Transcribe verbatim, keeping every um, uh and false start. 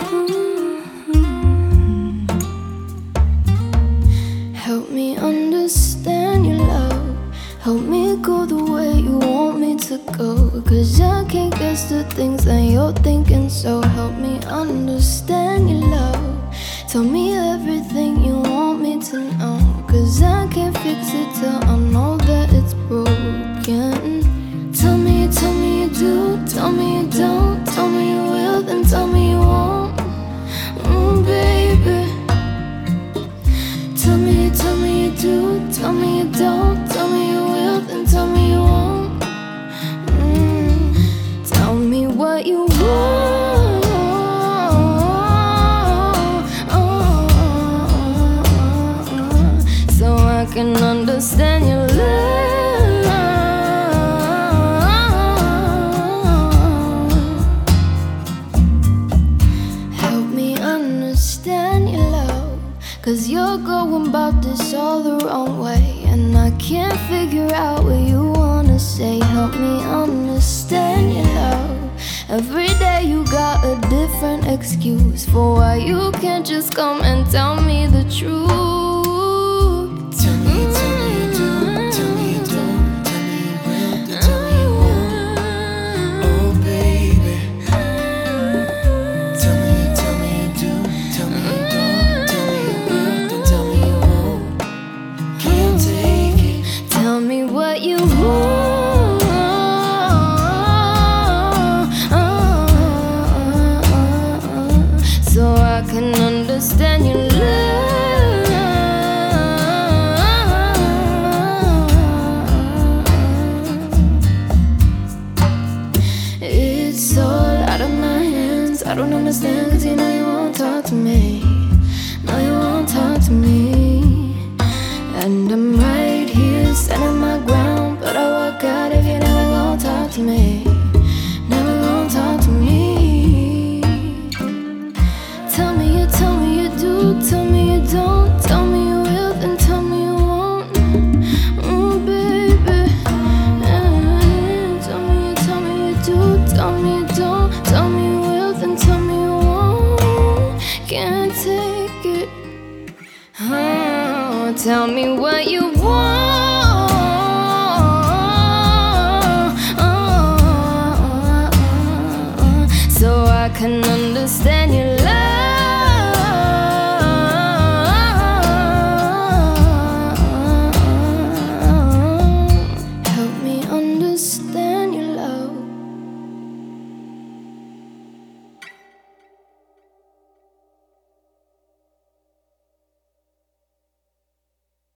Help me understand your love. Help me go the way you want me to go. Cause I can't guess the things that you're thinking. So help me understand your love. Tell me everything you want me to know. Cause I can't fix it till I know that it's broken. Tell me, tell me you do. Tell me you don't. Tell me you will, then tell me you won't. Mm, baby. Tell me, tell me you do. Tell me you don't. Tell me you will, then tell me you won't. Mm. Tell me what you want, so I can understand your love. Help me understand your love. Cause you're going about this all the wrong way, and I can't figure out what you wanna say. Help me understand your love. Every day you got a different excuse for why you can't just come and tell me the truth. Tell me, tell me you do, tell me you don't, tell me you will, then tell me you won't. Oh baby. Tell me, tell me you do, tell me you don't, tell me you will, then tell me you won't. Can't take it. Tell me what you want, so I can understand your love. It's all out of my hands. I don't understand, cause you know you won't talk to me. No, you won't talk to me. And I'm right here, standing my ground, but I walk out if you never gonna talk to me. Never gonna talk to me. Tell me you, tell me you do, tell me you don't. Tell me you will, then tell me you won't. Mm, baby. Yeah. Tell me you, tell me you do, tell me you don't. Tell me you will, then tell me you won't. Can't take it. Oh, tell me what you want.